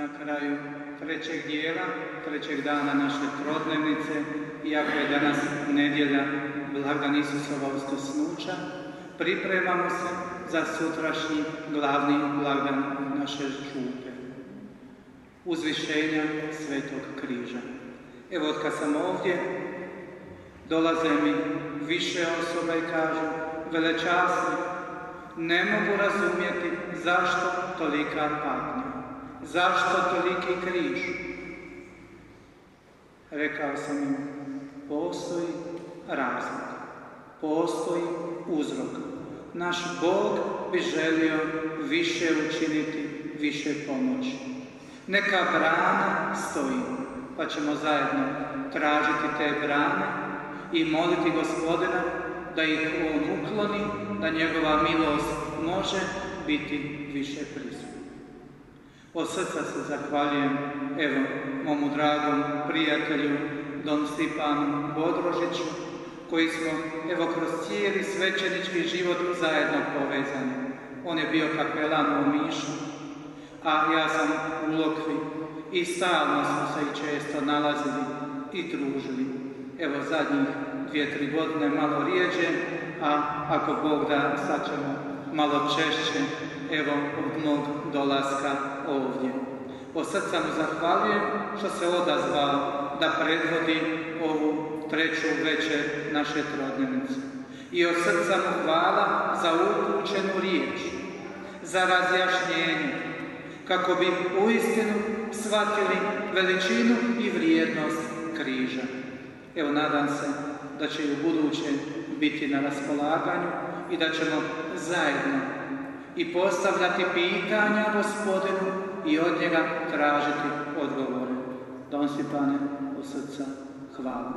na kraju trećeg dijela, trećeg dana naše trodnevnice, iako je danas nedjelja, blagdan Isusova uskrsnuća, pripremamo se za sutrašnji glavni blagdan naše župe, uzvišenja Svetog križa. Evo, od kad sam ovdje, dolaze mi više osoba i kažu: velečasni, ne mogu razumjeti zašto tolika patnja, zašto toliki križ. Rekao sam im: postoji razlog, postoji uzrok. Naš Bog bi želio više učiniti, više pomoći. Neka brana stoji, pa ćemo zajedno tražiti te brane i moliti Gospodina da ih On ukloni, da njegova milost može biti više prisutna. Od srca se zahvaljujem, evo, momu dragom prijatelju Don Stipanu Bodrožiću, koji smo, evo, kroz cijeli svećenički život zajedno povezani. On je bio kapelan u Omišu, a ja sam u Lokvi i stalno smo se i često nalazili i družili. Evo, zadnjih 2-3 godine malo rijeđe, a ako Bog da, sad ćemo malo češće, evo, od mog dolaska ovdje. Od srca mu zahvaljujem što se odazvao da predvodi ovu treću večer naše trodnevnice. I od srca mu hvala za upućenu riječ, za razjašnjenje, kako bi uistinu shvatili veličinu i vrijednost križa. Evo, nadam se da će i u buduće biti na raspolaganju i da ćemo zajedno i postavljati pitanja Gospodinu i od njega tražiti odgovore. Don Stipane, od srca hvala.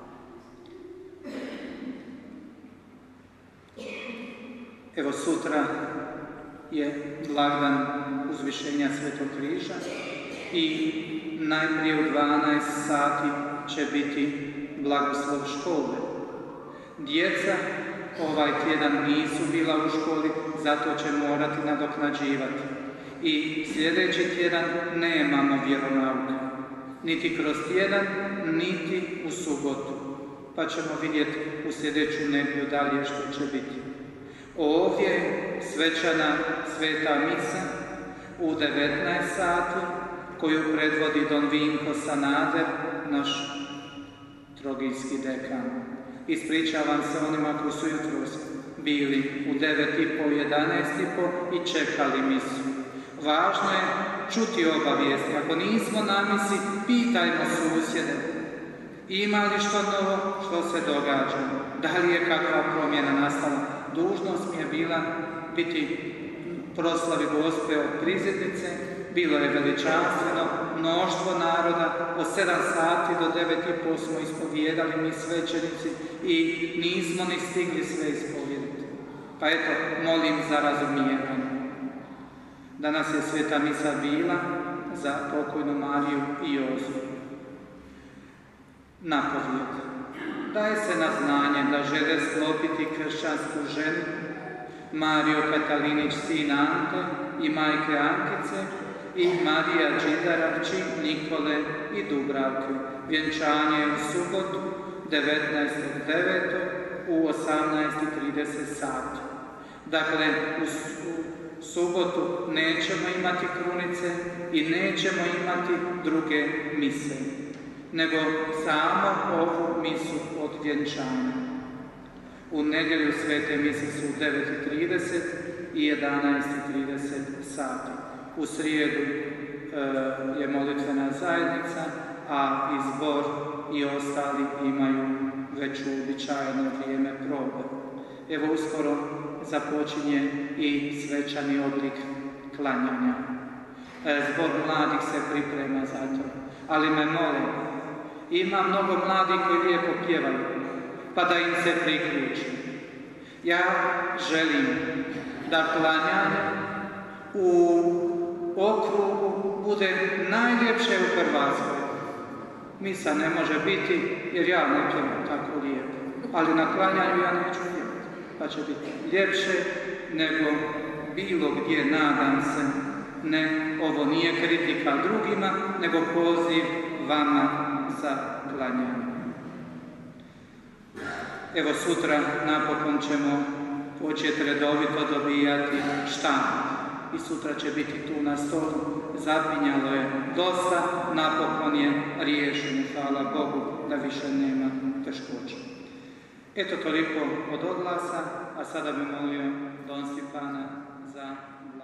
Evo, sutra je blagdan uzvišenja Svetog križa i najprije u 12 sati će biti blagoslov škole. Djeca ovaj tjedan nisu bila u školi, zato će morati nadoknađivati. I sljedeći tjedan nemamo vjeronauka, niti kroz tjedan, niti u subotu. Pa ćemo vidjeti u sljedeću nedjelju dalje što će biti. Ovdje je svečana sveta misa u 19 sati, koju predvodi Don Vinko Sanader, naš trogijski dekan. Ispričavam se onima koji su jutros bili u 9:30, 11:30 i čekali misu. Važno je čuti obavijesti. Ako nismo na misi, pitajmo susjede. Ima li što novo, što se događa? Da li je kakva promjena nastala? Dužnost mi je bila biti proslavi Gospe od Prizidnice. Bilo je veličanstveno, mnoštvo naroda, od 7 sati do 9:30 smo ispovijedali mi svećenici i nismo ni stigli sve ispovijedati. Pa eto, molim za razumijevanje. Danas je sveta misa bila za pokojnu Mariju i Jozu. Napovjed. Daje se na znanje da žele sklopiti kršćansku ženu Mario Katalinić, sin Ante i majke Ankice, i Marija Čidaravči, Nikole i Dubravke. Vjenčanje u subotu 19.9. u 18:30 sati. Dakle, u subotu nećemo imati krunice i nećemo imati druge mise, nego samo ovu misu od vjenčanja. U nedjelju svete mise su u 9:30 i 11:30 sati. U srijedu je molitvena zajednica, a i zbor i ostali imaju već uobičajeno vrijeme probe. Evo, uskoro započinje i svečani oblik klanjanja. Zbor mladih se priprema za to, ali me molim, ima mnogo mladih koji lijepo pjevaju, pa da im se priključi. Ja želim da klanjanje u okrugu bude najljepše u Hrvatskoj. Misa ne može biti jer ja ne pjevam tako lijepo, ali na klanjanju ja neću pjevati, pa će biti ljepše nego bilo gdje, nadam se, Ne, ovo nije kritika drugima, nego poziv vama za klanjanje. Evo sutra napokon ćemo početi redovito dobijati štamp i sutra će biti tu na stolu. Zapinjalo je dosta, napokon je riješeno, hvala Bogu da više nema teškoća. Eto toliko od oglasa, a sada bi molio Don Stipana za